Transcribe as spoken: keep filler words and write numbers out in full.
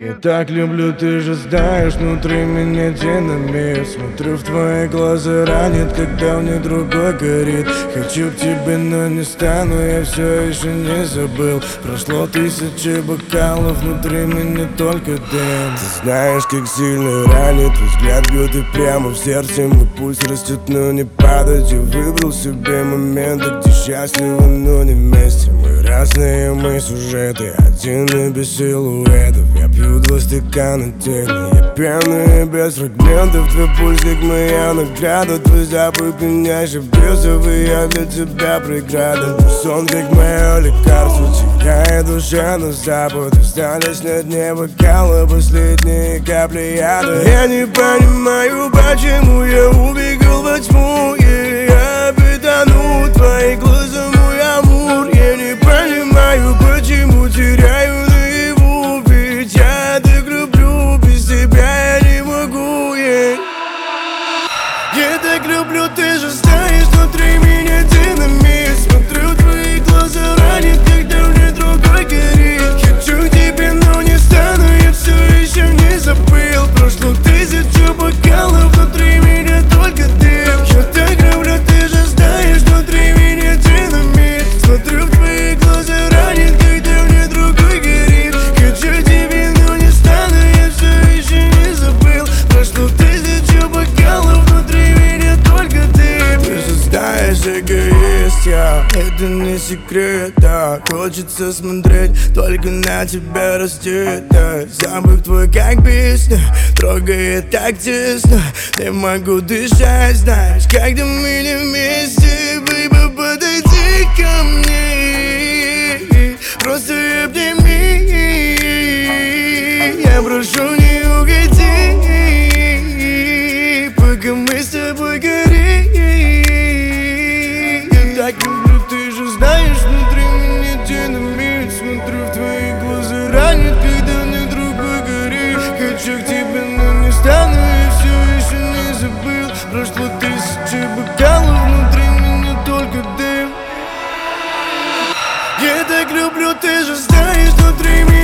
Я так люблю, ты же знаешь, внутри меня динамит. Смотрю в твои глаза, ранит, когда в них другой горит. Хочу к тебе, но не стану, я все еще не забыл. Прошло тысячи бокалов, внутри меня только дым. Ты знаешь, как сильно ранит, твой взгляд бьет и прямо в сердце. Мой пульс растет, но не падать. Я выбрал себе моменты, где счастливы, но не вместе. Мы разные, мы сюжеты, один и без силуэтов. Я пью два стакана тени, я пьяный без фрагментов. Твой пульс как моя награда, твой запах пьянящий бесов, и я для тебя преграда. Твой сон как мое лекарство, теряет душа на запад. Остались на дне бокала последние капли яда. Я не понимаю, почему я убегал во тьму, и я потону в твоих глазах, мой амур. Я не понимаю, почему теряю наяву, ведь я так люблю, без тебя я не могу, yeah. Я так люблю, ты же знаешь, внутри меня динамит. Смотрю в твои глаза, ранит, когда в них другой горит. Хочу к тебе, но не стану, я все еще не забыл. Прошло тысячу бокалов, внутри меня только дым. Я так люблю, ты же знаешь, внутри меня динамит. Смотрю в твои глаза, ранит, когда в них другой горит. Хочу тебе, но не стану, я все еще не забыл. Прошло тысячу бокалов, внутри меня только дым. Ты же знаешь, эгоист я, это не секрет, да. Хочется смотреть только на тебя раздетая. Запах твой как песня, трогает так тесно. Не могу дышать, знаешь, когда мы не вместе. Бэйба, подойди ко мне, просто обними. Я прошу, не уходи, пока мы с тобой горим. Я так люблю, ты же знаешь, внутри меня динамит. Смотрю в твои глаза, ранит, когда в них другой горит. Хочу к тебе, но не стану, я все еще не забыл. Прошло тысячи бокалов, внутри меня только дым. Я так люблю, ты же знаешь, внутри меня